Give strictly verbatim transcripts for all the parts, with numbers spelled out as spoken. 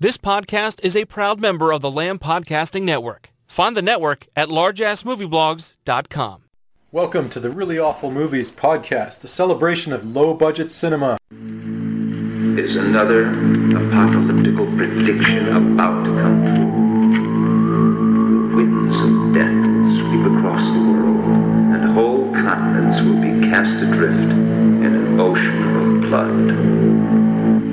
This podcast is a proud member of the Lamb Podcasting Network. Find the network at large ass movie blogs dot com. Welcome to the Really Awful Movies podcast, a celebration of low-budget cinema. Is another apocalyptical prediction about to come true? The winds of death will sweep across the world, and whole continents will be cast adrift in an ocean of blood.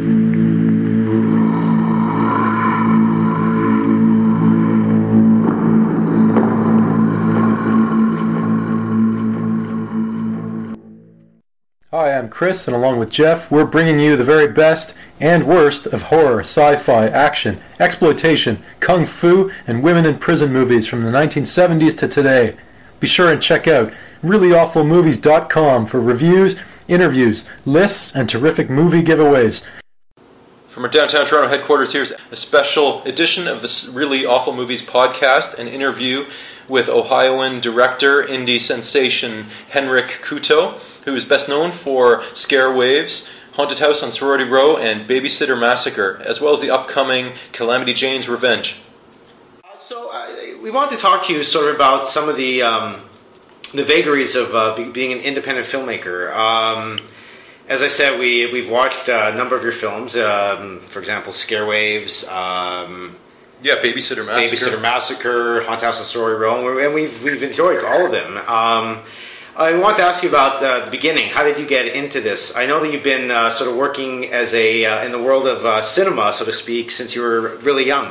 Hi, I'm Chris, and along with Jeff, we're bringing you the very best and worst of horror, sci-fi, action, exploitation, kung fu, and women in prison movies from the nineteen seventies to today. Be sure and check out really awful movies dot com for reviews, interviews, lists, and terrific movie giveaways. From our downtown Toronto headquarters, here's a special edition of the Really Awful Movies podcast, an interview with Ohioan director, indie sensation Henrik Kuto, who is best known for Scare Waves, Haunted House on Sorority Row, and Babysitter Massacre, as well as the upcoming Calamity Jane's Revenge. Uh, so uh, we wanted to talk to you sort of about some of the um, the vagaries of uh, be, being an independent filmmaker. Um, as I said, we we've watched uh, a number of your films. Um, for example, Scare Waves. Um, yeah, Babysitter Massacre. Babysitter Massacre, Haunted House on Sorority Row, and we've we've enjoyed all of them. Um, I want to ask you about uh, the beginning. How did you get into this? I know that you've been uh, sort of working as a uh, in the world of uh, cinema, so to speak, since you were really young.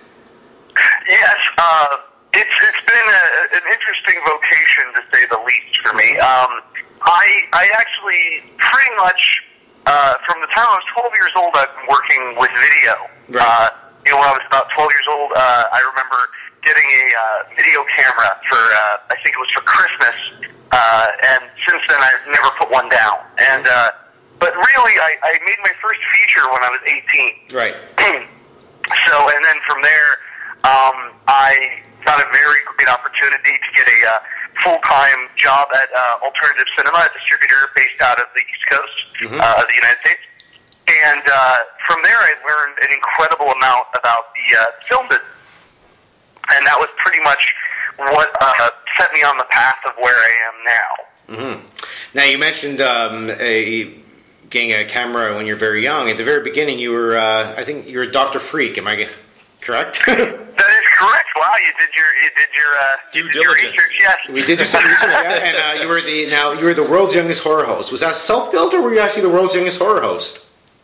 Yes, uh, it's it's been a, an interesting vocation, to say the least, for me. Um, I I actually pretty much uh, from the time I was twelve years old, I've been working with video. Right. Uh, you know, when I was about twelve years old, uh, I remember getting a uh, video camera for uh, I think it was for Christmas. Uh, and since then, I've never put one down. And uh, but really, I, I made my first feature when I was eighteen. Right. So, and then from there, um, I got a very great opportunity to get a uh, full-time job at uh, Alternative Cinema, a distributor based out of the East Coast mm-hmm. uh, of the United States. And uh, from there, I learned an incredible amount about the uh, film business. And that was pretty much what uh, set me on the path of where I am now. Mm-hmm. Now, you mentioned um, a, getting a camera when you're very young. At the very beginning, you were, uh, I think, you were Doctor Freak. Am I correct? That is correct. Wow, you did your you did your uh, due you did your research. Yes, we did your research. Yeah, and uh, you were the now you were the world's youngest horror host. Was that self-built, or were you actually the world's youngest horror host?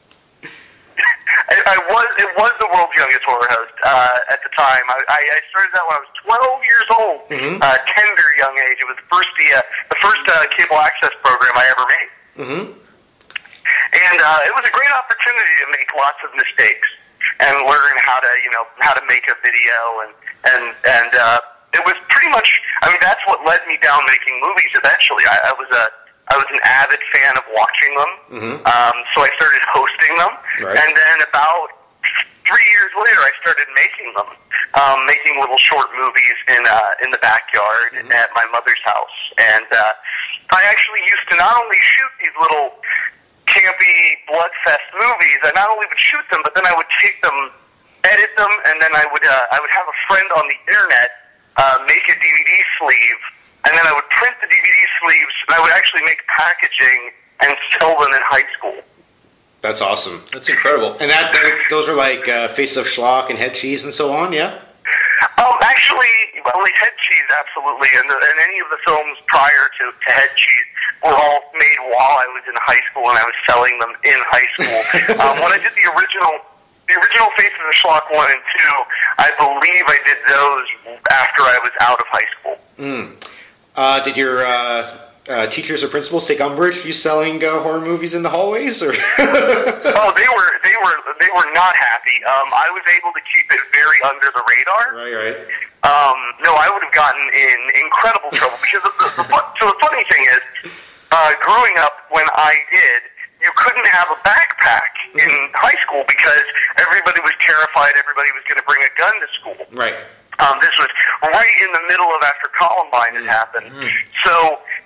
I, I was. It was the world's youngest horror host uh, at the time. I, I started that when I was twelve years old, mm-hmm. uh, tender young age. It was the first the, uh, the first uh, cable access program I ever made, mm-hmm. and uh, it was a great opportunity to make lots of mistakes and learn how to you know how to make a video, and and and uh, it was pretty much. I mean, that's what led me down making movies. Eventually, I, I was a I was an avid fan of watching them, mm-hmm. um, so I started hosting them, right. and then about three years later, I started making them, um, making little short movies in uh, in the backyard mm-hmm. at my mother's house, and uh, I actually used to not only shoot these little campy bloodfest movies, I not only would shoot them, but then I would take them, edit them, and then I would uh, I would have a friend on the internet uh, make a D V D sleeve. And then I would print the D V D sleeves, and I would actually make packaging and sell them in high school. That's awesome. That's incredible. And that, that those are like uh, Face of Schlock and Head Cheese and so on, yeah? Um, actually, well, like Head Cheese, absolutely. And, the, and any of the films prior to, to Head Cheese were all made while I was in high school, and I was selling them in high school. um, when I did the original... The original Faces of Schlock one and two, I believe I did those after I was out of high school. Mm. Uh, did your uh, uh, teachers or principals take umbrage you selling uh, horror movies in the hallways? Or oh, they were they were they were not happy. Um, I was able to keep it very under the radar. Right, right. Um, no, I would have gotten in incredible trouble because the, the, the, so the funny thing is, uh, growing up when I did, you couldn't have a backpack in high school because everybody was terrified. Everybody was going to bring a gun to school. Right. Um, this was right in the middle of after Columbine had happened. Mm. So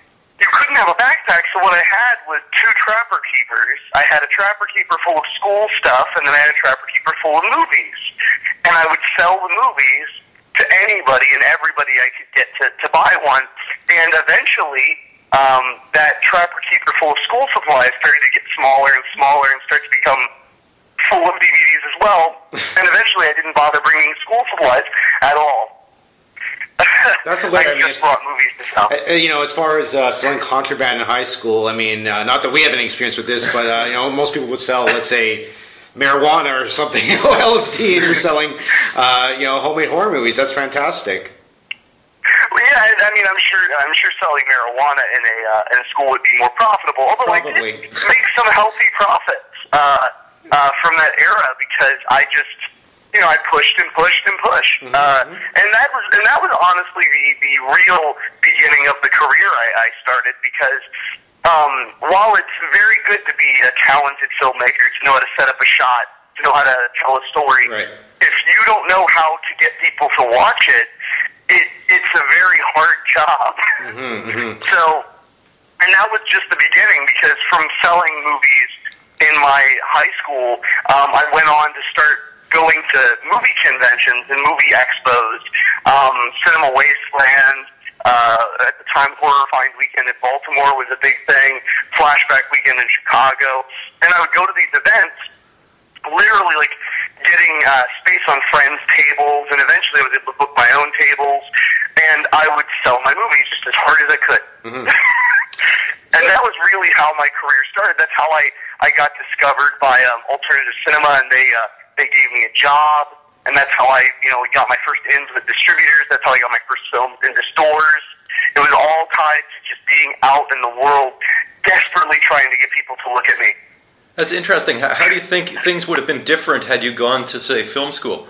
you couldn't have a backpack, so what I had was two trapper keepers. I had a trapper keeper full of school stuff, and then I had a trapper keeper full of movies. And I would sell the movies to anybody and everybody I could get to, to buy one. And eventually, um, that trapper keeper full of school supplies started to get smaller and smaller and start to become full of D V Ds as well. And eventually I didn't bother bringing school supplies at all. That's hilarious. I I mean, just brought movies to sell. Uh, you know, as far as uh, selling contraband in high school, I mean, uh, not that we have any experience with this, but uh, you know, most people would sell, let's say, marijuana or something, you know, L S D, and you're selling, uh, you know, homemade horror movies. That's fantastic. Well, yeah, I, I mean, I'm sure, I'm sure selling marijuana in a uh, in a school would be more profitable. Although Probably. I did make some healthy profits uh, uh, from that era because I just. You know, I pushed and pushed and pushed, mm-hmm. uh, and that was and that was honestly the, the real beginning of the career I, I started. Because um, while it's very good to be a talented filmmaker, to know how to set up a shot, to know how to tell a story, right. if you don't know how to get people to watch it, it it's a very hard job. Mm-hmm, mm-hmm. So, and that was just the beginning. Because from selling movies in my high school, um, I went on to start going to movie conventions and movie expos, um, Cinema Wasteland, uh, at the time Horror Find Weekend in Baltimore was a big thing, Flashback Weekend in Chicago, and I would go to these events, literally like getting uh, space on friends' tables, and eventually I was able to book my own tables, and I would sell my movies just as hard as I could. Mm-hmm. And that was really how my career started. That's how I, I got discovered by um, Alternative Cinema, and they uh, they gave me a job, and that's how I, you know, got my first ins with distributors. That's how I got my first films into stores. It was all tied to just being out in the world, desperately trying to get people to look at me. That's interesting. How, how do you think things would have been different had you gone to, say, film school?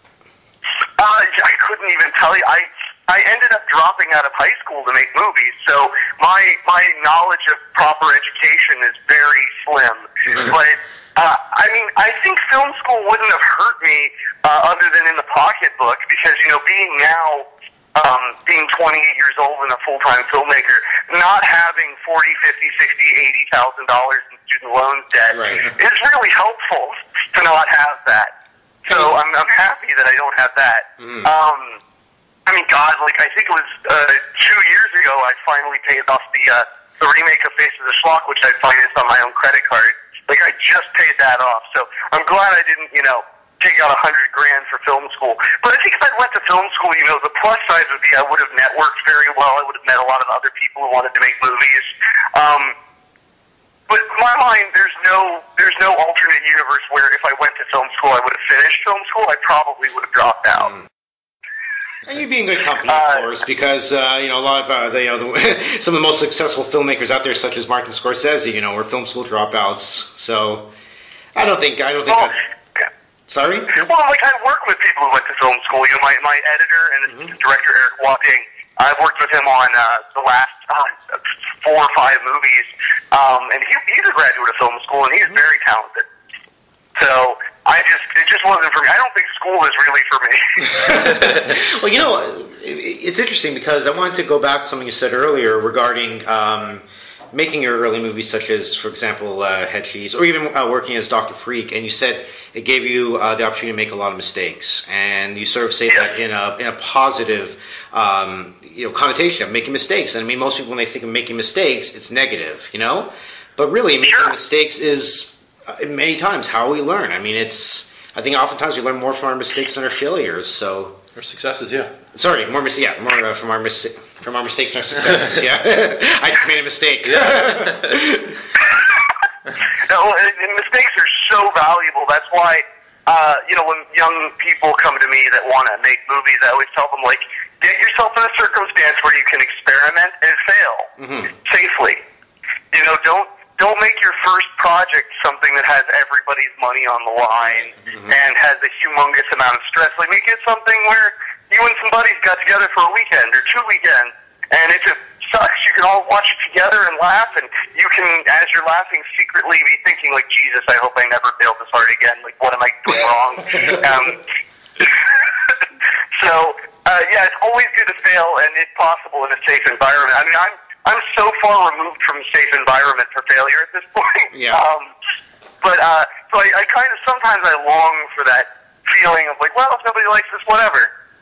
Uh, I couldn't even tell you. I I ended up dropping out of high school to make movies, so my my knowledge of proper education is very slim. Mm-hmm. But Uh, I mean, I think film school wouldn't have hurt me uh, other than in the pocketbook because, you know, being now, um, being twenty-eight years old and a full-time filmmaker, not having forty, fifty, sixty, eighty thousand dollars in student loans debt right. is really helpful to not have that. So I'm, I'm happy that I don't have that. Mm. Um, I mean, God, like, I think it was uh, two years ago I finally paid off the, uh, the remake of Face of the Schlock, which I financed on my own credit card. Like, I just paid that off, so I'm glad I didn't, you know, take out a hundred grand for film school. But I think if I went to film school, you know, the plus side would be I would have networked very well. I would have met a lot of other people who wanted to make movies. Um, but in my mind, there's no, there's no alternate universe where if I went to film school, I would have finished film school. I probably would have dropped out. Mm. And you'd be in good company, of course, because uh, you know a lot of uh, the, you know the, some of the most successful filmmakers out there, such as Martin Scorsese, you know, were film school dropouts. So I don't think I don't think. Well, I'd, sorry. Well, like I work with people who went to film school. You know, my my editor and mm-hmm. director Eric Wapping. I've worked with him on uh, the last uh, four or five movies, um, and he, he's a graduate of film school, and he's mm-hmm. very talented. So. I just, it just wasn't for me. I don't think school is really for me. Well, you know, it's interesting because I wanted to go back to something you said earlier regarding um, making your early movies, such as, for example, uh, Head Cheese, or even uh, working as Doctor Freak, and you said it gave you uh, the opportunity to make a lot of mistakes, and you sort of say yeah. that in a in a positive, um, you know, connotation of making mistakes. And I mean, most people when they think of making mistakes, it's negative, you know, but really making sure. mistakes is. Uh, many times how we learn. I mean, it's. I think oftentimes we learn more from our mistakes than our failures. So our successes, yeah. Sorry, more mis- yeah, more uh, from our mis- from our mistakes and our successes. Yeah, I just made a mistake. Yeah. No, and mistakes are so valuable. That's why, uh, you know, when young people come to me that want to make movies, I always tell them like, get yourself in a circumstance where you can experiment and fail mm-hmm. safely. You know, don't. Don't make your first project something that has everybody's money on the line mm-hmm. and has a humongous amount of stress. Like, make it something where you and some buddies got together for a weekend or two weekends, and if it sucks, you can all watch it together and laugh, and you can, as you're laughing, secretly be thinking, like, Jesus, I hope I never fail this hard again. Like, what am I doing wrong? um, so, uh, yeah, it's always good to fail, and if possible, in a safe environment. I mean, I'm I'm so far removed from a safe environment for failure at this point. Yeah. Um, but uh, so I, I kind of sometimes I long for that feeling of like, well, if nobody likes this, whatever.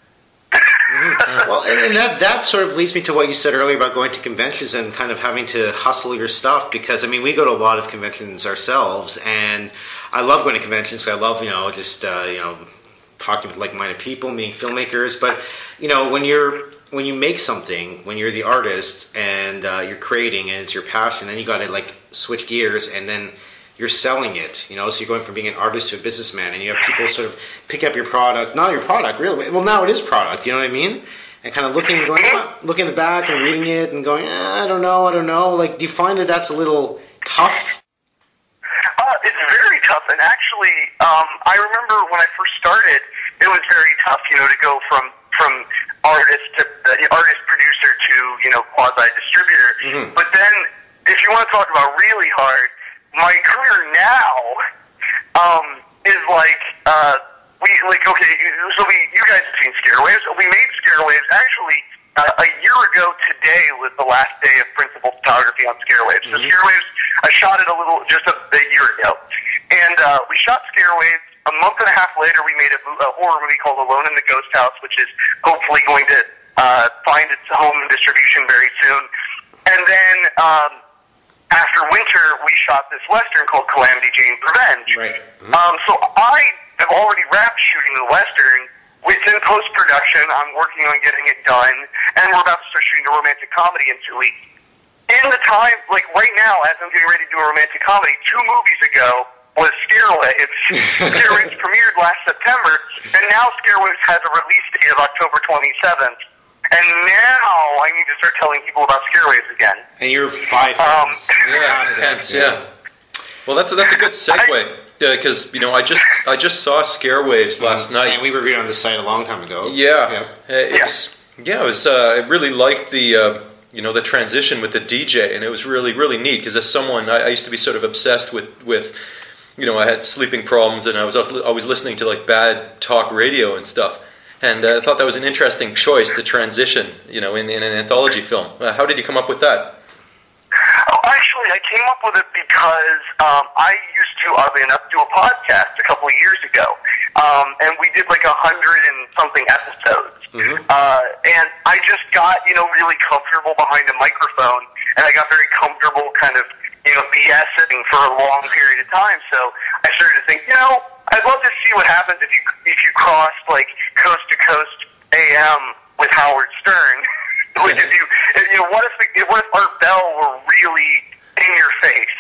Mm-hmm. Well, and, and that that sort of leads me to what you said earlier about going to conventions and kind of having to hustle your stuff, because I mean we go to a lot of conventions ourselves, and I love going to conventions. I love you know just uh, you know talking with like-minded people, meeting filmmakers. But you know when you're when you make something, when you're the artist and uh, you're creating and it's your passion, then you got to like switch gears and then you're selling it, you know, so you're going from being an artist to a businessman, and you have people sort of pick up your product, not your product, really, well, now it is product, you know what I mean? And kind of looking and going, oh, looking at the back and reading it and going, eh, I don't know, I don't know. Like, do you find that that's a little tough? Uh, it's very tough, and actually, um, I remember when I first started, it was very tough, you know, to go from, from artist to uh, artist producer to, you know, quasi-distributor. Mm-hmm. But then, if you want to talk about really hard, my career now um, is like uh, we like okay. So we you guys have seen Scarewaves. We made Scarewaves actually uh, a year ago today was the last day of principal photography on Scarewaves. Mm-hmm. So Scarewaves, I shot it a little just a, a year ago, and uh, we shot Scarewaves. A month and a half later, we made a, a horror movie called Alone in the Ghost House, which is hopefully going to uh, find its home in distribution very soon. And then. Um, After winter, we shot this Western called Calamity Jane Revenge. Right. Mm-hmm. Um, so I have already wrapped shooting the Western. Within post-production, I'm working on getting it done, and we're about to start shooting a romantic comedy in two weeks. In the time, like right now, as I'm getting ready to do a romantic comedy, two movies ago was Scarewaves. Scarewaves premiered last September, and now Scarewaves has a release date of October twenty-seventh. And now I need to start telling people about Scarewaves again. And you're five um, yeah, hence, yeah. Well, that's a, that's a good segue because uh, you know I just I just saw Scarewaves last um, night. And we reviewed on the site a long time ago. Yeah, yeah. Uh, it yeah. was yeah. It was. Uh, I really liked the uh, you know the transition with the D J, and it was really really neat because as someone I, I used to be sort of obsessed with with you know I had sleeping problems and I was also always listening to like bad talk radio and stuff. And uh, I thought that was an interesting choice to transition, you know, in, in an anthology film. Uh, how did you come up with that? Oh, actually, I came up with it because um, I used to, oddly enough, do a podcast a couple of years ago. Um, and we did like a hundred and something episodes. Mm-hmm. Uh, and I just got, you know, really comfortable behind a microphone. And I got very comfortable kind of, you know, BSing for a long period of time. So I started to think, you know, I'd love to see what happens if you if you crossed like coast to coast A M with Howard Stern. Like if you if, you know what if the, what if Art Bell were really in your face?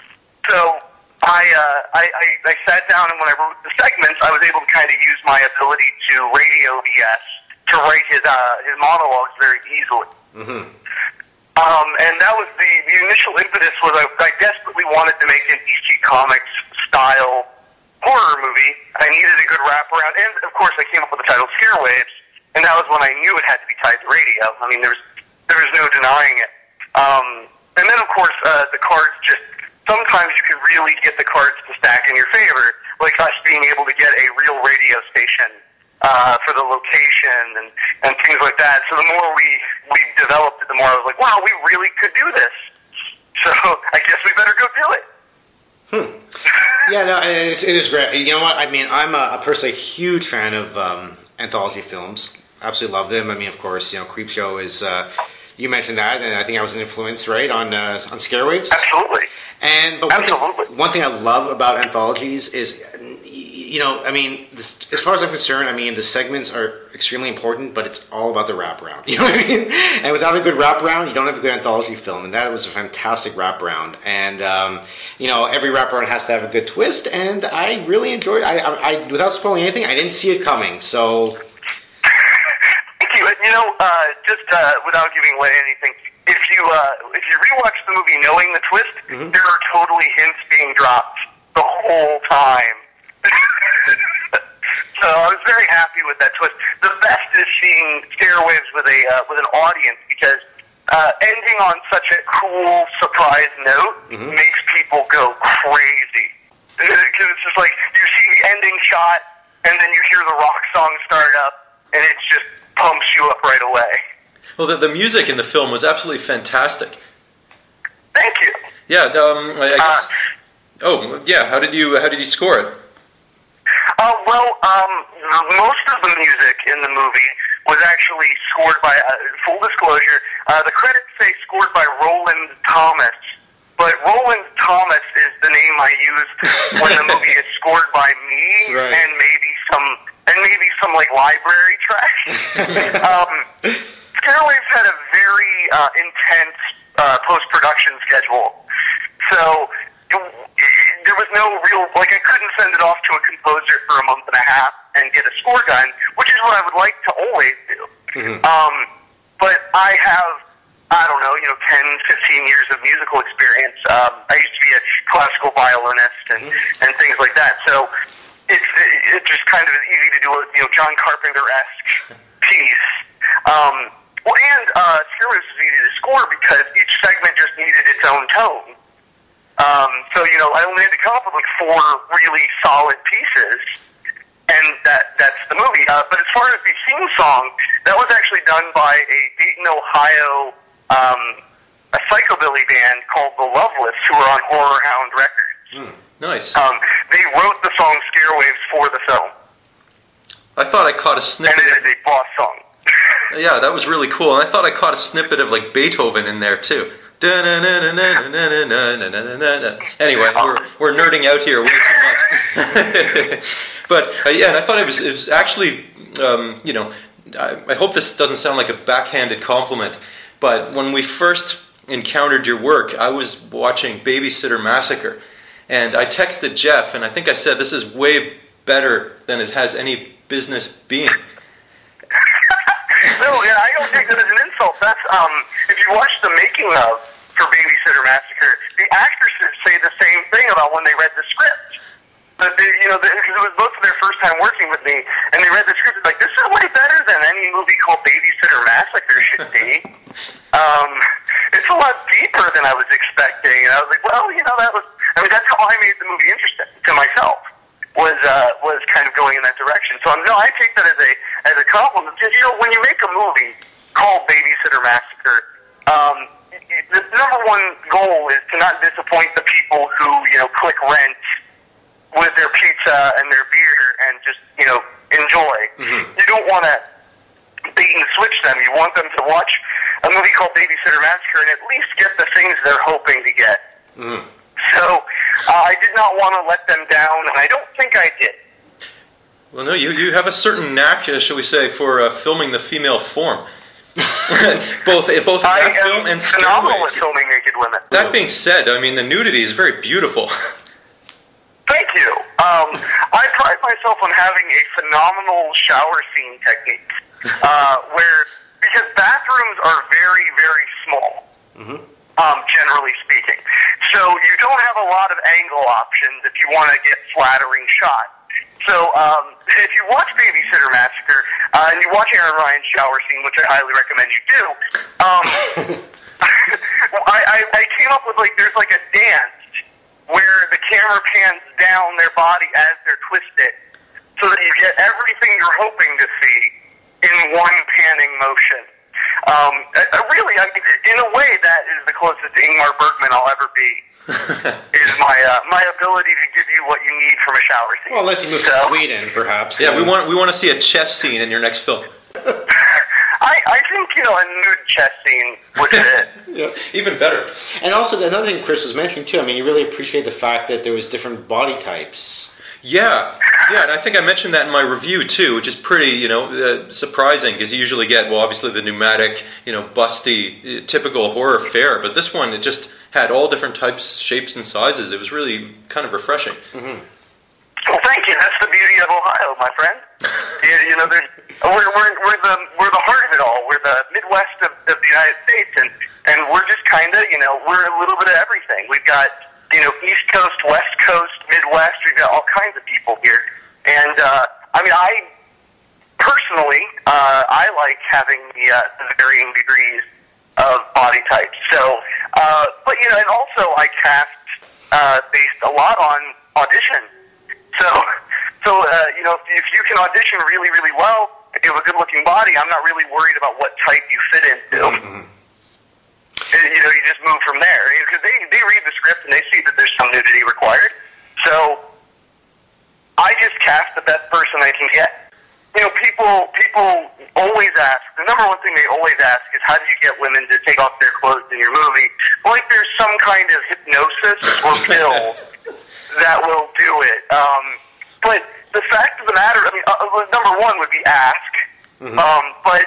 So I, uh, I I I sat down and when I wrote the segments, I was able to kind of use my ability to radio B S to write his uh, his monologues very easily. Mm-hmm. Um, and that was the the initial impetus was I, I desperately wanted to make an D C Comics style horror movie. I needed a good wraparound, and of course I came up with the title Scarewaves, and that was when I knew it had to be tied to radio. I mean, there was there was no denying it. Um, and then of course uh, the cards just sometimes you can really get the cards to stack in your favor, like us being able to get a real radio station uh, for the location and and things like that. So the more we we developed it, the more I was like, wow, we really could do this. So I guess we better go do it. Hmm. Yeah, no, it's, it is great. You know what? I mean, I'm a, a personally huge fan of um, anthology films. Absolutely love them. I mean, of course, you know, Creepshow is. Uh, you mentioned that, and I think I was an influence, right, on uh, on Scarewaves. Absolutely. And but one Absolutely. thing, one thing I love about anthologies is, you know, I mean, this, as far as I'm concerned, I mean, the segments are extremely important, but it's all about the wraparound. You know what I mean? And without a good wraparound, you don't have a good anthology film. And that was a fantastic wraparound. And um, you know, every wraparound has to have a good twist. And I really enjoyed. I, I, I without spoiling anything, I didn't see it coming. So, thank you. You know, uh, just uh, without giving away anything, if you uh, if you rewatch the movie knowing the twist, mm-hmm. there are totally hints being dropped the whole time. So I was very happy with that twist. The best is seeing Scarewaves with a uh, with an audience because uh, ending on such a cool surprise note mm-hmm. makes people go crazy. Because it's just like you see the ending shot and then you hear the rock song start up and it just pumps you up right away. Well, the, the music in the film was absolutely fantastic. Thank you. Yeah. Um, I, I guess, Uh, oh, yeah. How did you How did you score it? Uh, well, um, most of the music in the movie was actually scored by, uh, full disclosure, uh, the credits say scored by Roland Thomas, but Roland Thomas is the name I used when the movie is scored by me, Right. and maybe some, and maybe some, like, library track. um, Stairwaves had a very, uh, intense, uh, post-production schedule, so it, it, there was no real, like, I couldn't send it off to a composer for a month and a half and get a score done, which is what I would like to always do. Mm-hmm. Um, but I have, I don't know, you know, ten, fifteen years of musical experience. Um, I used to be a classical violinist and, Mm-hmm. and things like that. So it's, it, it's just kind of easy to do a, you know, John Carpenter-esque piece. Um, well, and uh, Stairways was easy to score because each segment just needed its own tone. Um, so, you know, I only had to come up with like four really solid pieces, and that that's the movie. Uh, but as far as the theme song, that was actually done by a Dayton, Ohio, um, a psychobilly band called The Loveless, who are on Horror Hound Records. Hmm. Nice. Um, they wrote the song Stairwaves for the film, I thought I caught a and snippet. it is a boss song. Yeah, that was really cool. And I thought I caught a snippet of like Beethoven in there too. Anyway, we're we're nerding out here way too much. But uh, yeah, and I thought it was it was actually um, you know I, I hope this doesn't sound like a backhanded compliment, but when we first encountered your work, I was watching Babysitter Massacre, and I texted Jeff, and I think I said this is way better than it has any business being. No, yeah, I don't take that as an insult. That's um, if you watch the making of for Babysitter Massacre, the actresses say the same thing about when they read the script. But they, you know, because it was both of their first time working with me, and they read the script like, this is way better than any movie called Babysitter Massacre should be. um, it's a lot deeper than I was expecting, and I was like, well, you know, that was. I mean, that's how I made the movie interesting to myself. Was uh, was kind of going in that direction. So no, I take that as a as a compliment. Because you know, when you make a movie called Babysitter Massacre, um, the number one goal is to not disappoint the people who you know click rent with their pizza and their beer and just you know enjoy. Mm-hmm. You don't want to bait and switch them. You want them to watch a movie called Babysitter Massacre and at least get the things they're hoping to get. Mm-hmm. So uh, I did not want to let them down, and I don't think I did. Well, no, you, you have a certain knack, uh, shall we say, for uh, filming the female form. both both in I that film am and phenomenal at Stairways. filming naked women. That being said, I mean, the nudity is very beautiful. Thank you. Um, I pride myself on having a phenomenal shower scene technique, uh, where, because bathrooms are very, very small. Mm-hmm. Um, generally speaking. So you don't have a lot of angle options if you want to get flattering shots. So um, if you watch Babysitter Massacre, uh, and you watch Aaron Ryan's shower scene, which I highly recommend you do, um, I, I, I came up with, like, there's like a dance where the camera pans down their body as they're twisted, so that you get everything you're hoping to see in one panning motion. Um, uh, really, I mean, in a way, that is the closest to Ingmar Bergman I'll ever be. is my uh, my ability to give you what you need from a shower scene. Well, unless you move so, to Sweden, perhaps. Yeah, we want we want to see a chess scene in your next film. I, I think, you know, a nude chess scene would fit. Yeah. Even better. And also, another thing Chris was mentioning, too, I mean, you really appreciate the fact that there was different body types. Yeah, yeah, and I think I mentioned that in my review too, which is pretty, you know, uh, surprising because you usually get, well, obviously the pneumatic, you know, busty, uh, typical horror fare, but this one, it just had all different types, shapes, and sizes. It was really kind of refreshing. Mm-hmm. Well, thank you. That's the beauty of Ohio, my friend. you, you know, there's, we're we're we're the we're the heart of it all. We're the Midwest of, of the United States, and and we're just kind of, you know, we're a little bit of everything. We've got, you know, East Coast, West Coast, Midwest. We've got all kinds of people here. And, uh, I mean, I personally, uh, I like having the, uh, the varying degrees of body types. So, uh, but, you know, and also I cast uh, based a lot on audition. So, so uh, you know, if you can audition really, really well you have a good-looking body, I'm not really worried about what type you fit into. Mm-hmm. You know, you just move from there. Because they, they read the script and they see that there's some nudity required. So I just cast the best person I can get. You know, people people always ask, the number one thing they always ask is, how do you get women to take off their clothes in your movie? Like there's some kind of hypnosis or pill that will do it. Um, but the fact of the matter, I mean, uh, number one would be ask. Mm-hmm. Um, but,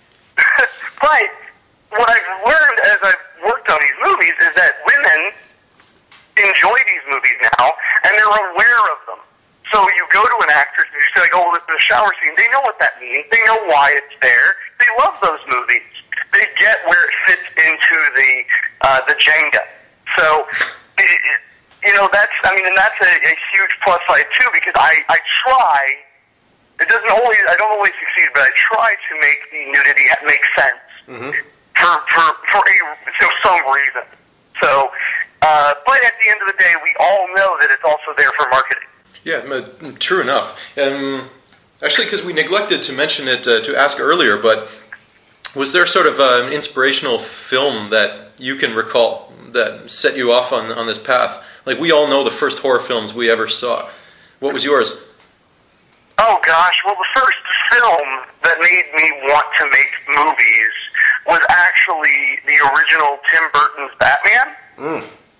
but what I've learned as I've worked on these movies is that women enjoy these movies now, and they're aware of them. So you go to an actress and you say, like, oh, well, the shower scene, they know what that means. They know why it's there. They love those movies. They get where it fits into the uh, the Jenga. So, it, it, you know, that's, I mean, and that's a, a huge plus side, too, because I, I try, it doesn't always, I don't always succeed, but I try to make the nudity make sense mm-hmm. for, for, for a, for some reason. So, uh, but at the end of the day, we all know that it's also there for marketing. Yeah, true enough. Um, actually, because we neglected to mention it, uh, to ask earlier, but was there sort of uh, an inspirational film that you can recall that set you off on on this path? Like, we all know the first horror films we ever saw. What was yours? Oh, gosh. Well, the first film that made me want to make movies was actually the original Tim Burton's Batman. Mm.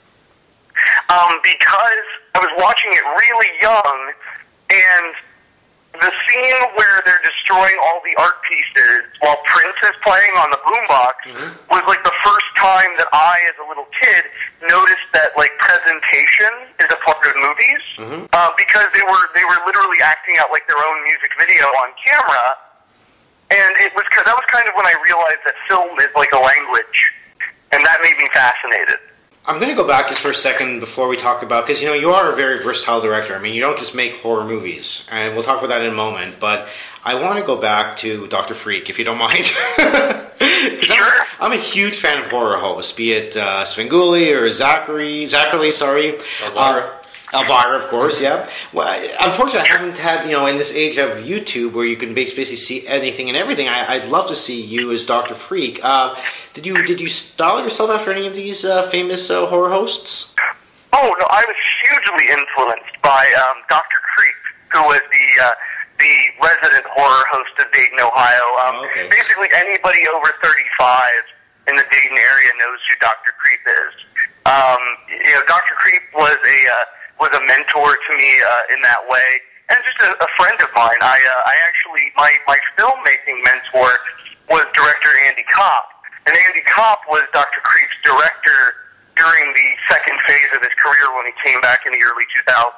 Um, because I was watching it really young, and the scene where they're destroying all the art pieces while Prince is playing on the boombox mm-hmm. was like the first time that I, as a little kid, noticed that like presentation is a part of movies mm-hmm. uh, because they were they were literally acting out like their own music video on camera, and it was cause that was kind of when I realized that film is like a language, and that made me fascinated. I'm going to go back just for a second before we talk about, because, you know, you are a very versatile director. I mean, you don't just make horror movies, and we'll talk about that in a moment, but I want to go back to Doctor Freak, if you don't mind. Because I'm, I'm a huge fan of horror hosts, be it uh, Svengoolie or Zachary, Zachary, sorry. Elvira. Uh, Elvira, of course, yeah. Well, unfortunately, I haven't had, you know, in this age of YouTube where you can basically see anything and everything, I, I'd love to see you as Doctor Freak. Uh, did you did you style yourself after any of these uh, famous uh, horror hosts? Oh, no, I was hugely influenced by um, Doctor Creep, who was the uh, the resident horror host of Dayton, Ohio. Um, oh, okay. Basically, anybody over thirty-five in the Dayton area knows who Doctor Creep is. Um, you know, Doctor Creep was a... Uh, was a mentor to me uh, in that way, and just a, a friend of mine. I uh, I actually, my, my filmmaking mentor was director Andy Kopp, and Andy Kopp was Doctor Creep's director during the second phase of his career when he came back in the early two thousands.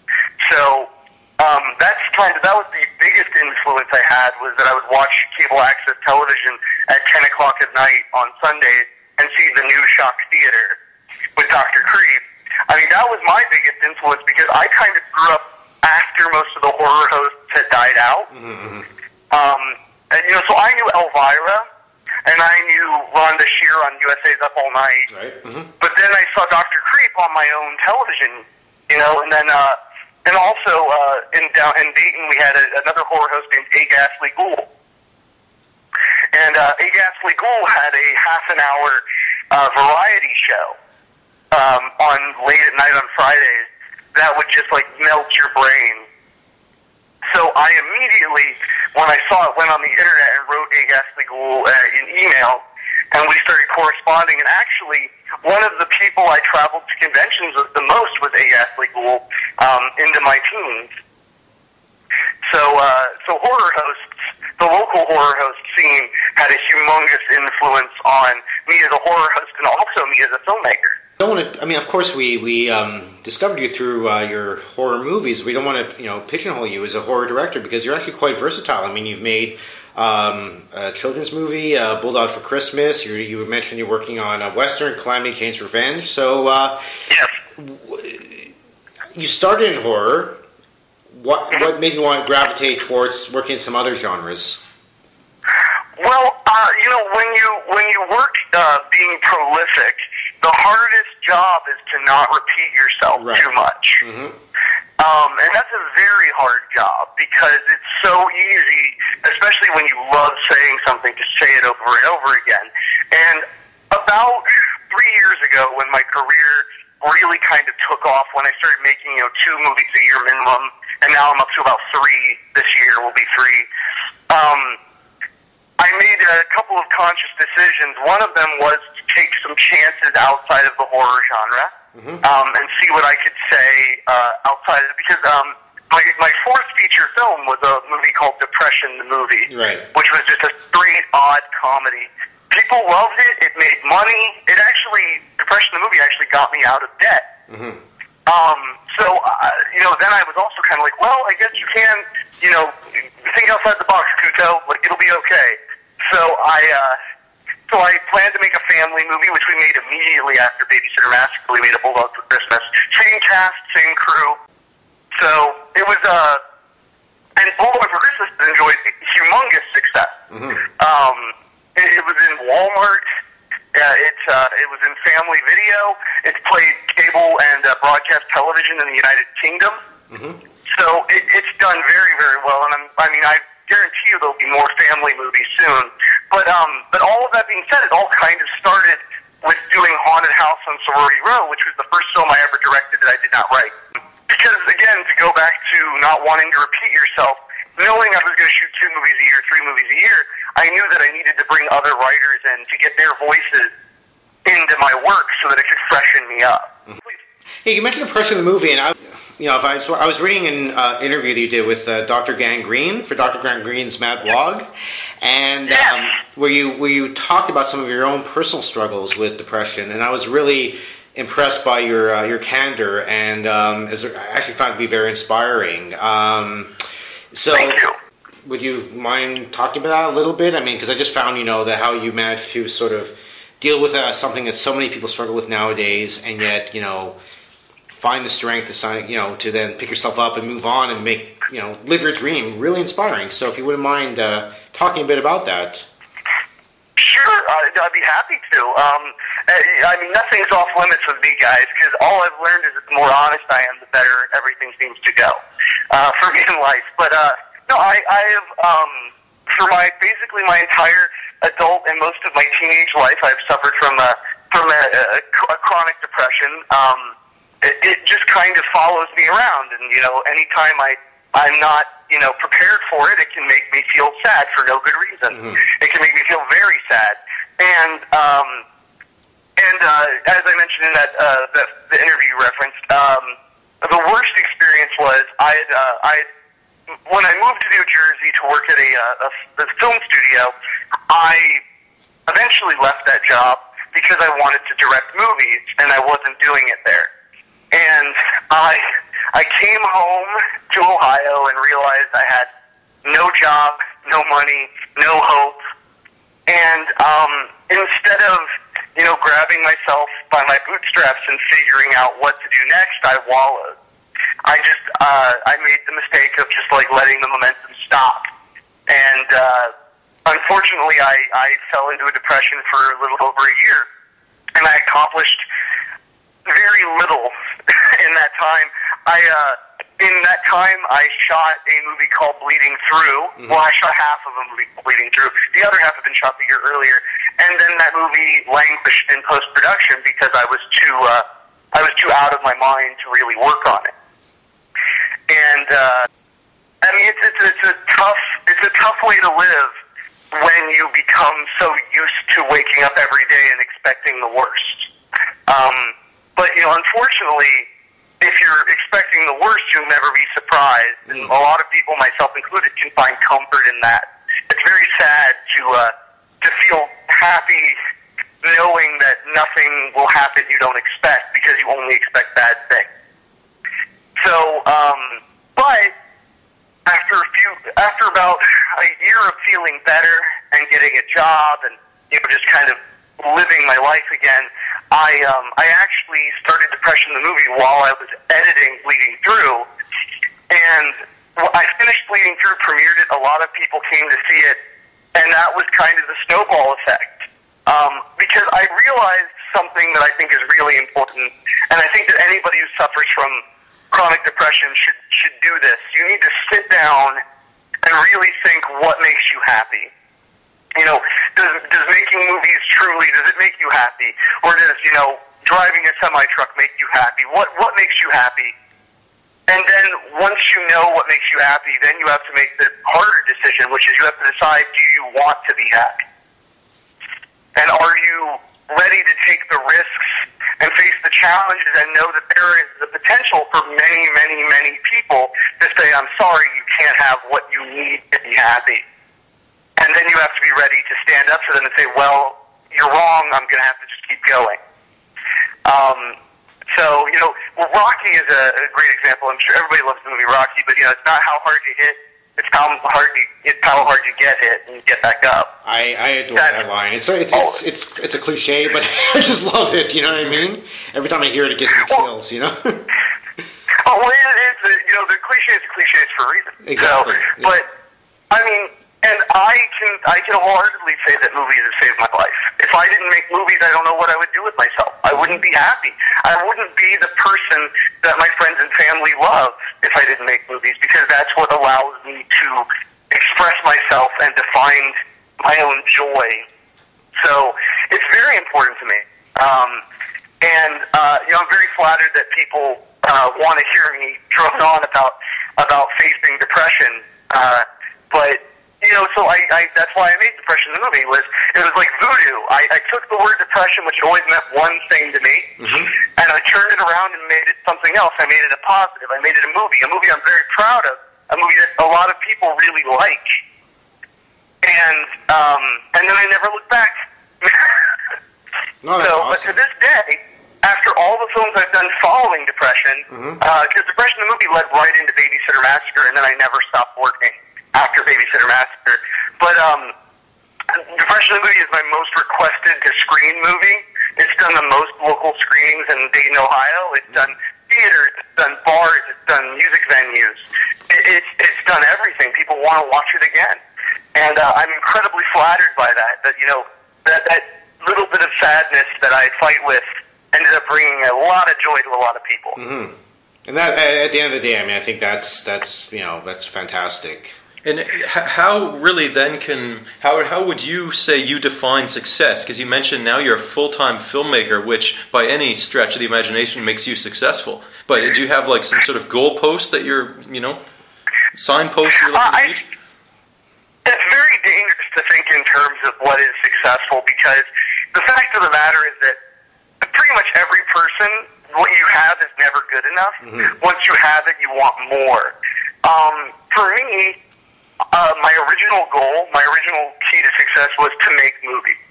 So um, that's kind of, that was the biggest influence I had, was that I would watch cable access television at ten o'clock at night on Sundays and see the new Shock Theater with Doctor Creep. I mean, that was my biggest influence because I kind of grew up after most of the horror hosts had died out. Mm-hmm. Um, and, you know, so I knew Elvira, and I knew Rhonda Shear on U S A's Up All Night. Right. Mm-hmm. But then I saw Doctor Creep on my own television, you know, and then, uh, and also uh, in down in Dayton we had a, another horror host named A. Ghastly Ghoul. And uh, A. Ghastly Ghoul had a half an hour uh, variety show. Um, on late at night on Fridays, that would just like melt your brain. So I immediately, when I saw it, went on the internet and wrote A. Ghastly Ghoul uh, an email, and we started corresponding. And actually, one of the people I traveled to conventions with the most was A. Ghastly Ghoul um, into my teens. So, uh, so horror hosts, the local horror host scene had a humongous influence on me as a horror host and also me as a filmmaker. Don't want to, I mean, of course, we we um, discovered you through uh, your horror movies. We don't want to, you know, pigeonhole you as a horror director because you're actually quite versatile. I mean, you've made um, a children's movie, uh, Bulldog for Christmas. You you mentioned you're working on a Western, Calamity Jane's Revenge. So, uh, yes. You started in horror. What what made you want to gravitate towards working in some other genres? Well, uh, you know, when you when you work uh, being prolific, the hardest job is to not repeat yourself right. too much. Mm-hmm. Um, and that's a very hard job because it's so easy, especially when you love saying something, to say it over and over again. And about three years ago, when my career really kind of took off, when I started making, you know, two movies a year minimum, and now I'm up to about three this year, will be three, um, I made a couple of conscious decisions. One of them was to take some chances outside of the horror genre. Mm-hmm. Um, and see what I could say uh, outside of it. Because um, my, my fourth feature film was a movie called Depression the Movie, right. which was just a straight, odd comedy. People loved it. It made money. It actually, Depression the Movie actually got me out of debt. Mm-hmm. Um, so, uh, you know, then I was also kind of like, well, I guess you can, you know, think outside the box, Kuto. Like, it'll be okay. So I... Uh, So I planned to make a family movie, which we made immediately after Babysitter Massacre. We made a Bulldog for Christmas. Same cast, same crew. So it was, uh, and Bulldog for Christmas enjoyed humongous success. Mm-hmm. Um, it, it was in Walmart. Uh, it, uh, it was in Family Video. It's played cable and uh, broadcast television in the United Kingdom. Mm-hmm. So it, it's done very, very well. And I'm, I mean, I guarantee you there'll be more family movies soon. But um, but all of that being said, it all kind of started with doing Haunted House on Sorority Row, which was the first film I ever directed that I did not write. Because, again, to go back to not wanting to repeat yourself, knowing I was going to shoot two movies a year, three movies a year, I knew that I needed to bring other writers in to get their voices into my work so that it could freshen me up. Hey, you mentioned Depression the Movie, and I, you know, if I was, I was reading an uh, interview that you did with uh, Doctor Gangrene for Doctor Gangrene's Mad Blog, and um, where you where you talked about some of your own personal struggles with depression, and I was really impressed by your uh, your candor, and um, as I actually found it to be very inspiring. Um, so, Thank you. Would you mind talking about that a little bit? I mean, because I just found, you know, that how you managed to sort of deal with uh, something that so many people struggle with nowadays, and yet, you know, find the strength to sign, you know, to then pick yourself up and move on and make, you know, live your dream. Really inspiring. So, if you wouldn't mind uh, talking a bit about that. Sure, uh, I'd be happy to. Um, I mean, nothing's off limits with me, guys, because all I've learned is that the more honest I am, the better everything seems to go uh, for me in life. But uh, no, I, I have um, for my basically my entire adult and most of my teenage life, I've suffered from a from a, a, a chronic depression. Um, it, it just kind of follows me around, and you know, anytime I I'm not you know prepared for it, it can make me feel sad for no good reason. Mm-hmm. It can make me feel very sad, and um, and uh, as I mentioned in that uh, the, the interview you referenced, um, the worst experience was I had uh, I had, when I moved to New Jersey to work at a, uh, a, a film studio, I eventually left that job because I wanted to direct movies, and I wasn't doing it there. And I I came home to Ohio and realized I had no job, no money, no hope. And um, instead of, you know, grabbing myself by my bootstraps and figuring out what to do next, I wallowed. I just, uh, I made the mistake of just, like, letting the momentum stop. And, uh, unfortunately, I, I fell into a depression for a little over a year. And I accomplished very little in that time. I, uh, in that time, I shot a movie called Bleeding Through. Mm-hmm. Well, I shot half of a movie called Bleeding Through. The other half had been shot the year earlier. And then that movie languished in post-production because I was too, uh, I was too out of my mind to really work on it. And, uh, I mean, it's, it's, it's a tough, it's a tough way to live when you become so used to waking up every day and expecting the worst. Um, but, you know, unfortunately, if you're expecting the worst, you'll never be surprised. And a lot of people, myself included, can find comfort in that. It's very sad to, uh, to feel happy knowing that nothing will happen you don't expect because you only expect bad things. So, um, but after a few, after about a year of feeling better and getting a job and, you know, just kind of living my life again, I, um, I actually started Depression the Movie while I was editing Bleeding Through. And I finished Bleeding Through, premiered it, a lot of people came to see it, and that was kind of the snowball effect. Um, because I realized something that I think is really important, and I think that anybody who suffers from chronic depression should should do this. You need to sit down and really think what makes you happy. You know, does does making movies truly, does it make you happy? Or does, you know, driving a semi-truck make you happy? What what makes you happy? And then once you know what makes you happy, then you have to make the harder decision, which is you have to decide, do you want to be happy? And are you ready to take the risks and face the challenges and know that there is the potential for many, many, many people to say, I'm sorry, you can't have what you need to be happy. And then you have to be ready to stand up to them and say, well, you're wrong, I'm going to have to just keep going. Um, so, you know, well, Rocky is a, a great example. I'm sure everybody loves the movie Rocky, but, you know, it's not how hard you hit, it's how hard you, it's how hard you get hit and get back up. I, I adore that, that line. It's, it's, it's, it's, it's a cliche, but I just love it, you know what I mean? Every time I hear it, it gives me chills, you know? Oh, well, it is, you know, the cliche is cliches for a reason. Exactly. So, yeah. But, I mean, and I can I can wholeheartedly say that movies have saved my life. If I didn't make movies, I don't know what I would do with myself. I wouldn't be happy. I wouldn't be the person that my friends and family love if I didn't make movies, because that's what allows me to express myself and to find my own joy. So it's very important to me. Um, and, uh, you know, I'm very flattered that people uh, want to hear me drone on about, about facing depression. Uh, but... You know, so I, I, that's why I made depression the movie. Was it was like voodoo. I, I took the word depression, which always meant one thing to me, mm-hmm. and I turned it around and made it something else. I made it a positive. I made it a movie, a movie I'm very proud of, a movie that a lot of people really like. And um, and then I never looked back. No, that's so, awesome. But to this day, after all the films I've done following depression, because mm-hmm. uh, Depression the movie led right into Babysitter Massacre, and then I never stopped working after Babysitter Massacre. But um, Depression the movie is my most requested to screen movie. It's done the most local screenings in Dayton, Ohio. It's done theaters, it's done bars, it's done music venues. It, it's it's done everything. People want to watch it again. And uh, I'm incredibly flattered by that, that, you know, that, that little bit of sadness that I fight with ended up bringing a lot of joy to a lot of people. Mm-hmm. And that, at the end of the day, I mean, I think that's, that's you know, that's fantastic. And how really then can, how how would you say you define success? Because you mentioned now you're a full-time filmmaker, which by any stretch of the imagination makes you successful. But do you have like some sort of goalpost that you're, you know, signpost you're looking uh, to I, reach? It's very dangerous to think in terms of what is successful, because the fact of the matter is that pretty much every person, what you have is never good enough. Mm-hmm. Once you have it, you want more. Um, for me, Uh, my original goal, my original key to success was to make movies.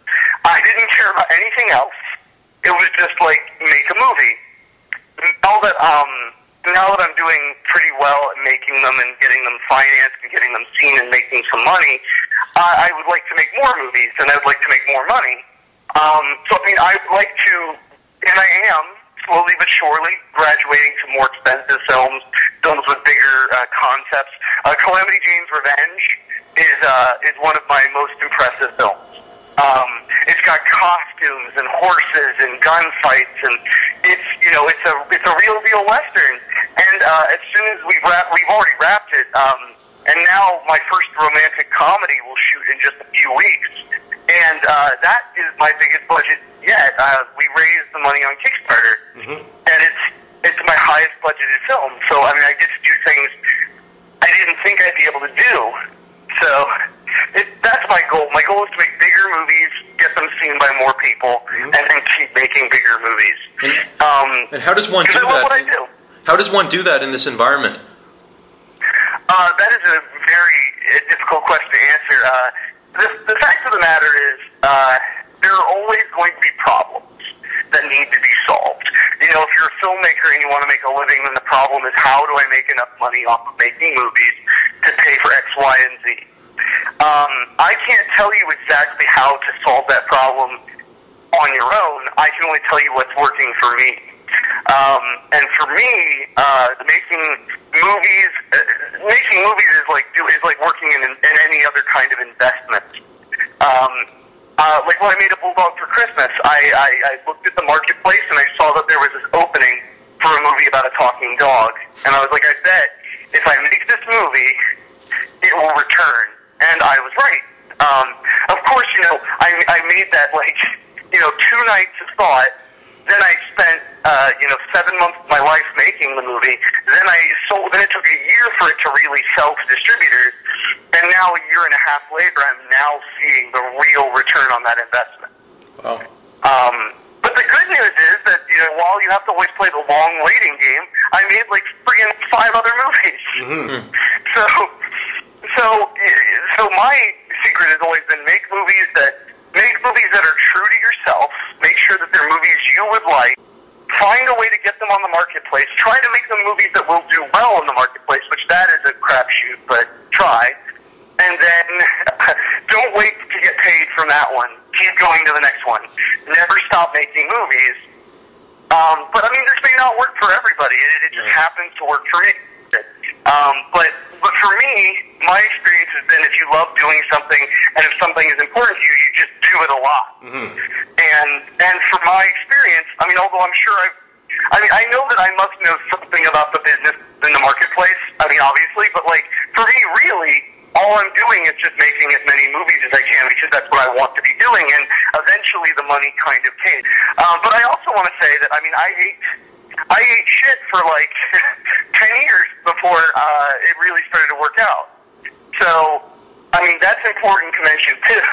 I didn't care about anything else. It was just like, make a movie. Now that, um, now that I'm doing pretty well at making them and getting them financed and getting them seen and making some money, uh, I would like to make more movies, and I would like to make more money. Um, so, I mean, I would like to, and I am, slowly but surely, graduating to more expensive films, films with bigger uh, concepts. Uh, Calamity Jane's Revenge is uh, is one of my most impressive films. Um, it's got costumes and horses and gunfights, and it's you know it's a it's a real deal western. And uh, as soon as we wrap, we've already wrapped it, um, and now my first romantic comedy will shoot in just a few weeks, and uh, that is my biggest budget yet. Uh, we raised the money on Kickstarter, mm-hmm. and it's it's my highest budgeted film. So I mean, I get to do things I didn't think I'd be able to do. So it, that's my goal. My goal is to make bigger movies, get them seen by more people, mm-hmm. and then keep making bigger movies. And, um, and how does one do I love that? What I do. How does one do that in this environment? Uh, that is a very uh, difficult question to answer. Uh, the, the fact of the matter is, uh, there are always going to be problems that need to be solved. You know, if you're a filmmaker and you want to make a living, then the problem is, how do I make enough money off of making movies to pay for X, Y, and Z? Um, I can't tell you exactly how to solve that problem on your own. I can only tell you what's working for me. Um, and for me, uh, making movies, uh, making movies is like do is like working in, in any other kind of investment. Um, uh, like when I made A Bulldog for Christmas, I, I, I looked at the marketplace and I saw that there was this opening for a movie about a talking dog. And I was like, I bet if I make this movie, it will return. And I was right. Um, of course, you know, I, I made that, like, you know, two nights of thought. Then I spent, uh, you know, seven months of my life making the movie. Then I sold, then it took a year for it to really sell to distributors. And now, a year and a half later, I'm now seeing the real return on that investment. Wow. Um, but the good news is that, you know, while you have to always play the long waiting game, I made, like, friggin' five other movies. Mm-hmm. So, so, so my secret has always been make movies that, make movies that are true to yourself, make sure that they're movies you would like, find a way to get them on the marketplace, try to make them movies that will do well in the marketplace, which that is a crapshoot, but try. And then don't wait to get paid from that one. Keep going to the next one. Never stop making movies. Um, but I mean, this may not work for everybody. It, it just happens to work for me. Um, but but for me, my experience has been if you love doing something and if something is important to you, you just do it a lot. Mm-hmm. And and from my experience, I mean, although I'm sure I've, I mean, I know that I must know something about the business in the marketplace. I mean, obviously, but like for me, really, all I'm doing is just making as many movies as I can because that's what I want to be doing, and eventually the money kind of came. Um, but I also want to say that, I mean, I ate, I ate shit for like ten years before uh, it really started to work out. So, I mean, that's important to mention too.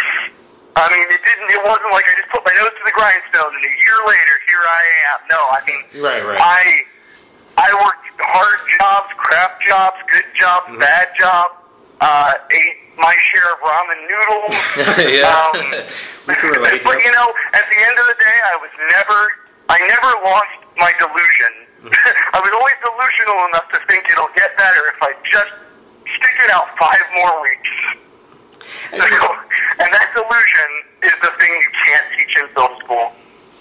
I mean, it didn't, it wasn't like I just put my nose to the grindstone and a year later, here I am. No, I mean, right, right. I, I worked hard jobs, crap jobs, good jobs, mm-hmm. bad jobs. Uh, ate my share of ramen noodles. yeah. Um, we can relate. But you know, at the end of the day, I was never, I never lost my delusion. I was always delusional enough to think it'll get better if I just stick it out five more weeks. So, and that delusion is the thing you can't teach in film school.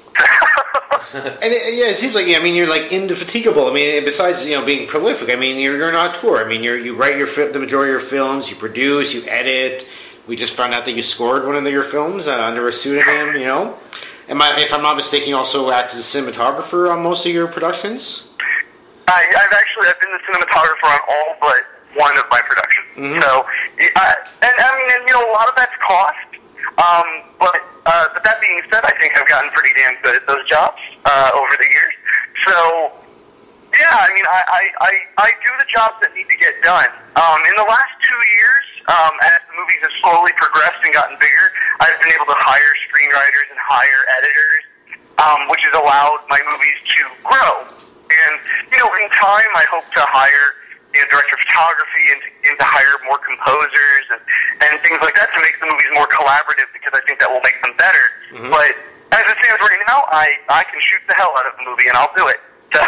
And it, yeah, it seems like yeah, I mean you're like indefatigable. I mean, besides you know being prolific, I mean you're you're on tour. I mean you you write your the majority of your films, you produce, you edit. We just found out that you scored one of your films uh, under a pseudonym. You know, Am I, if I'm not mistaken, you also act as a cinematographer on most of your productions. I, I've actually I've been the cinematographer on all but one of my productions. Mm-hmm. So, uh, and I mean, and, you know, a lot of that's cost. Um, but uh, but that being said, I think I've gotten pretty damn good at those jobs uh, over the years. So, yeah, I mean, I, I, I, I do the jobs that need to get done. Um, in the last two years, um, as the movies have slowly progressed and gotten bigger, I've been able to hire screenwriters and hire editors, um, which has allowed my movies to grow. And, you know, in time, I hope to hire, you know, director of photography and to, and to hire more composers and, and things like that to make the movies more collaborative, because I think that will make them better. Mm-hmm. But as it stands right now, I, I can shoot the hell out of a movie, and I'll do it. So.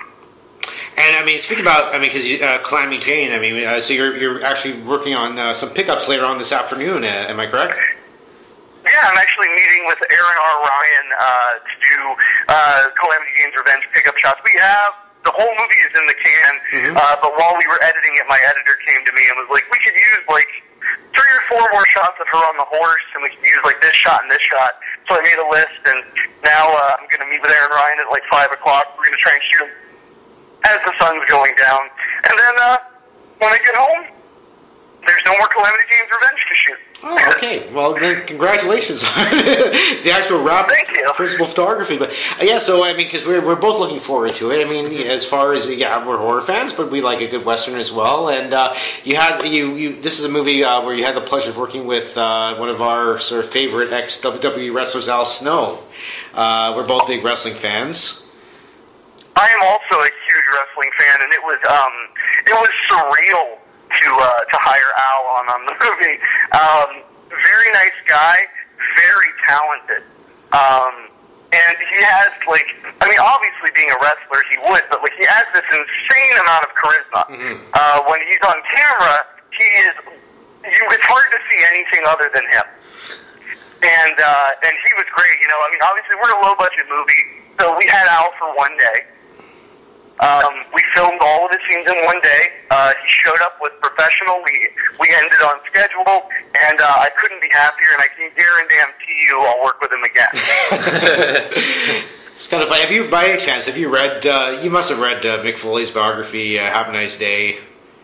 And I mean, speaking about, I mean, because uh, Calamity Jane, I mean, uh, so you're you're actually working on uh, some pickups later on this afternoon. Uh, am I correct? Yeah, I'm actually meeting with Aaron R. Ryan uh, to do uh, Calamity Jane's Revenge pickup shots. We have the whole movie is in the can, mm-hmm. uh, but while we were editing it, my editor came to me and was like, "We could use like three or four more shots of her on the horse, and we could use like this shot and this shot." So I made a list, and now uh, I'm going to meet with Aaron Ryan at like five o'clock. We're going to try and shoot him as the sun's going down. And then uh, when I get home, there's no more Calamity Jane's Revenge to shoot. Oh, okay. Well, then congratulations on the actual wrap principal photography. But uh, yeah, so I mean, because we're we're both looking forward to it. I mean, mm-hmm. as far as yeah, we're horror fans, but we like a good western as well. And uh, you had you you this is a movie uh, where you had the pleasure of working with uh, one of our sort of favorite ex W W E wrestlers, Al Snow. Uh, we're both big wrestling fans. I am also a huge wrestling fan, and it was um, it was surreal to uh, to hire Al on on the movie. Um, very nice guy, very talented, um, and he has like I mean, obviously being a wrestler, he would, but like he has this insane amount of charisma. Mm-hmm. Uh, when he's on camera, he is. You, it's hard to see anything other than him, and uh, and he was great. You know, I mean, obviously we're a low budget movie, so we had Al for one day. Um, we filmed all of the scenes in one day. Uh, he showed up with professional. We we ended on schedule, and uh, I couldn't be happier. And I can guarantee you, I'll work with him again. It's kind of funny. Have you, by any chance, have you read, uh, you must have read uh, Mick Foley's biography, uh, Have a Nice Day.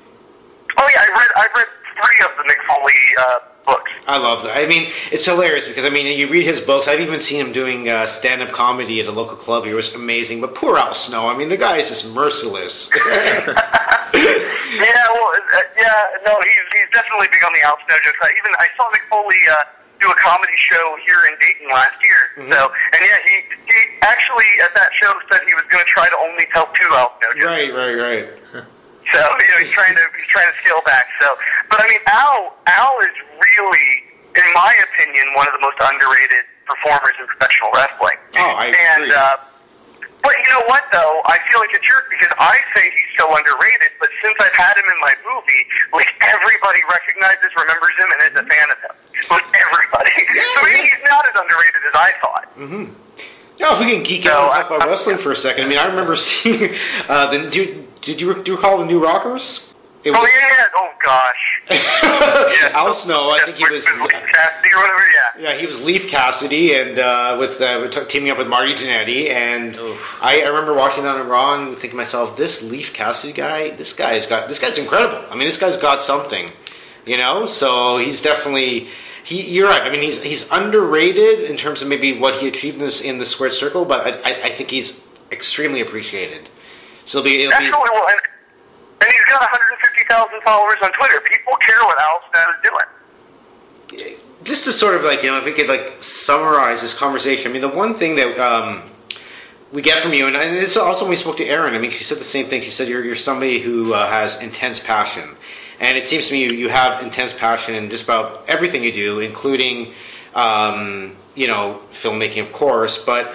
Oh yeah, I read, I read three of the Mick Foley uh, books. I love that. I mean, it's hilarious because, I mean, you read his books. I've even seen him doing uh, stand-up comedy at a local club here. It was amazing. But poor Al Snow, I mean, the guy is just merciless. Yeah, well, uh, yeah, no, he's, he's definitely big on the Al Snow jokes. I even, I saw Mick Foley uh, do a comedy show here in Dayton last year. Mm-hmm. So, and yeah, he, he actually at that show said he was going to try to only tell two Al Snow jokes. Right, right, right. So, you know, he's trying to he's trying to scale back. So, but I mean, Al Al is really, in my opinion, one of the most underrated performers in professional wrestling. Oh, I and, agree. Uh, but you know what, though? I feel like a jerk because I say he's so underrated, but since I've had him in my movie, like, everybody recognizes, remembers him, and is a fan of him. Like, everybody. Yeah, so maybe yeah. he's not as underrated as I thought. Mm-hmm. Now, if we can geek So, out I- about I- wrestling for a second, I mean, I remember seeing, uh, the, do, did you, do you recall the New Rockers? It Oh, was, yeah, yeah. Oh, gosh. Yeah. Al Snow, I think he was... With Leif Cassidy or whatever, yeah. Yeah, he was Leif Cassidy, and uh, with uh, t- teaming up with Marty Jannetty, and I, I remember watching that on Raw and thinking to myself, this Leif Cassidy guy, this guy's got, this guy's incredible. I mean, this guy's got something, you know. So he's definitely, he. You're right. I mean, he's he's underrated in terms of maybe what he achieved in this in the squared circle, but I, I, I think he's extremely appreciated. So it'll be, it'll be Absolutely. Well, and, and he's got one hundred fifty thousand followers on Twitter. People care what Al Snow is doing. just to sort of like, you know, if we could like summarize this conversation. I mean, the one thing that um, we get from you, and, and it's also when we spoke to Erin. I mean, she said the same thing. She said you're you're somebody who uh, has intense passion, and it seems to me you, you have intense passion in just about everything you do, including um, you know, filmmaking, of course, but.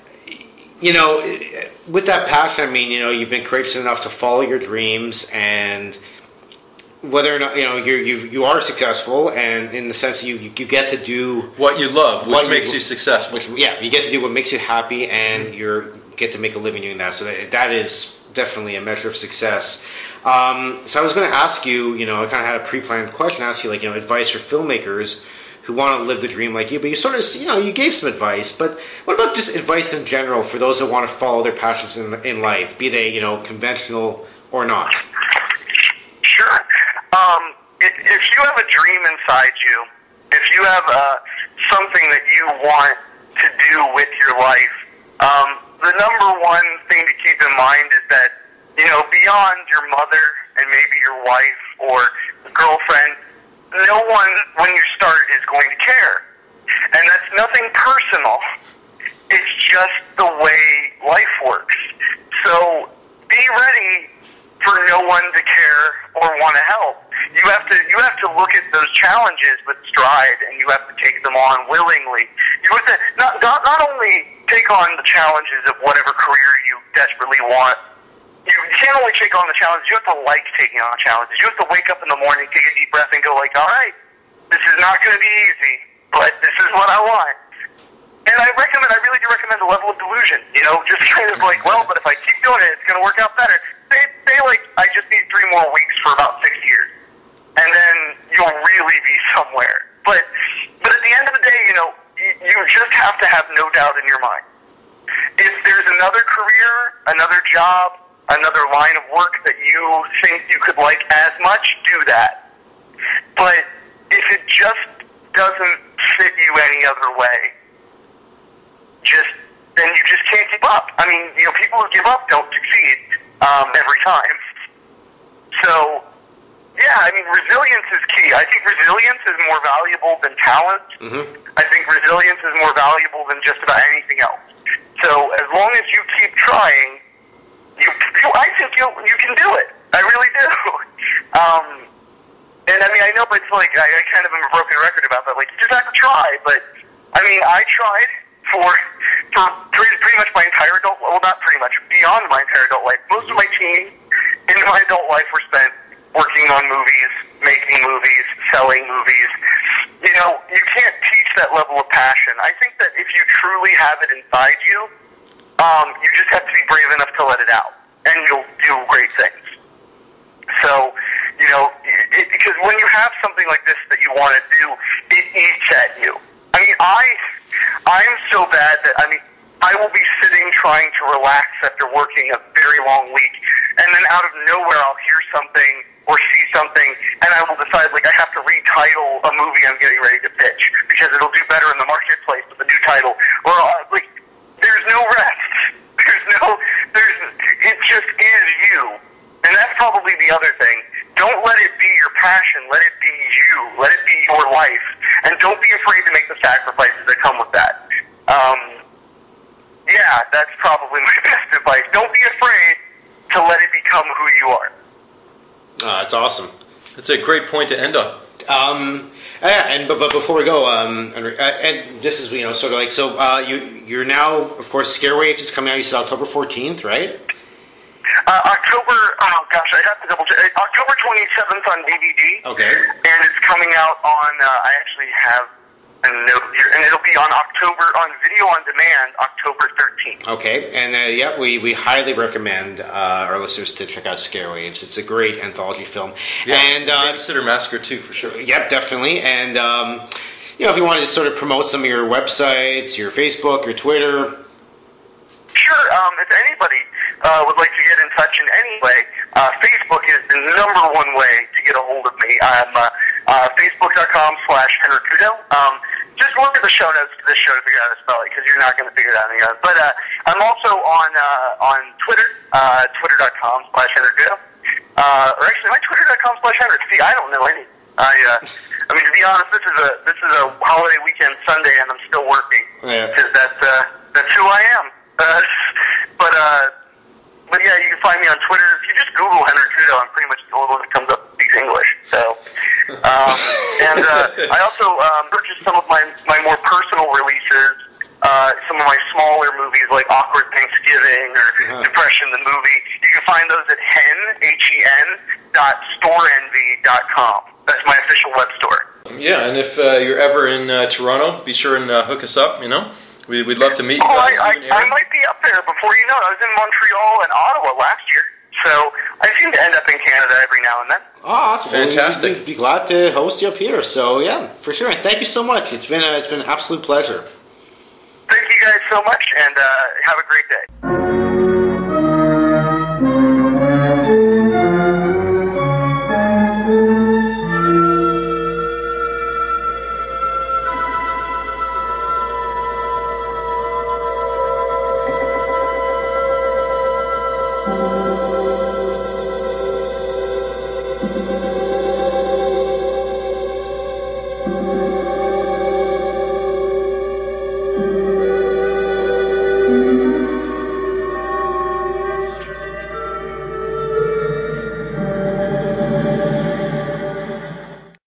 You know, with that passion, I mean, you know, you've been courageous enough to follow your dreams, and whether or not, you know, you're, you you are successful, and in the sense that you, you get to do what you love, which what makes you, you successful. Which, yeah, you get to do what makes you happy, and you get to make a living doing that. So that, that is definitely a measure of success. Um, so I was going to ask you, you know, I kind of had a pre-planned question, ask you, like, you know, advice for filmmakers who want to live the dream like you, but you sort of, you know, you gave some advice, but what about just advice in general for those that want to follow their passions in, in life, be they, you know, conventional or not? Sure. Um, if, if you have a dream inside you, if you have uh, something that you want to do with your life, um, the number one thing to keep in mind is that, you know, beyond your mother and maybe your wife or girlfriend, no one, when you start, is going to care. And that's nothing personal. It's just the way life works. So be ready for no one to care or want to help. You have to you have to look at those challenges with stride, and you have to take them on willingly. You have to not not, not only take on the challenges of whatever career you desperately want. You can't only take on the challenges, you have to like taking on challenges. You have to wake up in the morning, take a deep breath, and go like, all right, this is not going to be easy, but this is what I want. And I recommend, I really do recommend a level of delusion. You know, just kind of like, well, but if I keep doing it, it's going to work out better. Say, say like, I just need three more weeks for about six years. And then you'll really be somewhere. But, but at the end of the day, you know, you just have to have no doubt in your mind. If there's another career, another job, another line of work that you think you could like as much, do that. But if it just doesn't fit you any other way, just then you just can't keep up. I mean, you know, people who give up don't succeed um, every time. So, yeah, I mean, resilience is key. I think resilience is more valuable than talent. Mm-hmm. I think resilience is more valuable than just about anything else. So as long as you keep trying, You, you, I think you you can do it. I really do. Um, and I mean, I know it's like I, I kind of am a broken record about that. Like, you just have to try. But I mean, I tried for for pretty, pretty much my entire adult. Well, not pretty much, beyond my entire adult life. Most of my teen in my adult life were spent working on movies, making movies, selling movies. You know, you can't teach that level of passion. I think that if you truly have it inside you, Um, you just have to be brave enough to let it out, and you'll do great things. So, you know, it, because when you have something like this that you want to do, it eats at you. I mean, I, I'm so bad that, I mean, I will be sitting trying to relax after working a very long week, and then out of nowhere I'll hear something or see something, and I will decide, like, I have to retitle a movie I'm getting ready to pitch because it'll do better in the marketplace with a new title. Or, uh, like, there's no rest. There's no, there's, it just is you. And that's probably the other thing. Don't let it be your passion. Let it be you. Let it be your life. And don't be afraid to make the sacrifices that come with that. Um, yeah, that's probably my best advice. Don't be afraid to let it become who you are. Uh, that's awesome. That's a great point to end on. Um, yeah, and but, but before we go, um, and, and this is, you know, sort of like, so uh, you you're now, of course, Scarewaves is coming out. You said October fourteenth, right? Uh, October, oh gosh, I have to double check. October twenty-seventh on D V D. Okay. And it's coming out on, uh, I actually have a note here, and it'll be on October, on video on demand, October thirteenth. Okay, and uh, yeah, we, we highly recommend uh, our listeners to check out Scarewaves. It's a great anthology film. Yeah, and uh, Babysitter Massacre too, for sure. Yep, definitely. And, um, you know, if you wanted to sort of promote some of your websites, your Facebook, your Twitter. Sure, um, if anybody uh, would like to get in touch in any way, uh, Facebook is the number one way to get a hold of me. I'm uh, uh, facebook.com slash Henrik Kudo. Um, just look at the show notes to this show to figure out how to spell it, because you're not going to figure it out any other. But uh, I'm also on uh, on Twitter, uh, twitter.com slash Henrik Kudo. Uh, or actually, my twitter.com slash Henrik. See, I don't know any. I, uh, I mean, to be honest, this is a this is a holiday weekend Sunday, and I'm still working because Yeah. that's uh, that's who I am. Uh, but uh, but yeah, you can find me on Twitter. If you just Google Henrik Kudo, I'm pretty much the only one that comes up that speaks English. So, um, and uh, I also um, purchased some of my my more personal releases. Uh, some of my smaller movies like Awkward Thanksgiving or Uh-huh. Depression the Movie. You can find those at hen, H E N, dot storeenvy dot com. That's my official web store. Yeah, and if uh, you're ever in uh, Toronto, be sure and uh, hook us up, you know. We, we'd love to meet you Oh, guys. I, even I, I Aaron. might be up there before you know it. I was in Montreal and Ottawa last year, so I seem to end up in Canada every now and then. Oh, awesome. Fantastic. Well, we'd be glad to host you up here. So, yeah, for sure. And thank you so much. It's been a, it's been an absolute pleasure. Thank you guys so much, and uh, have a great day.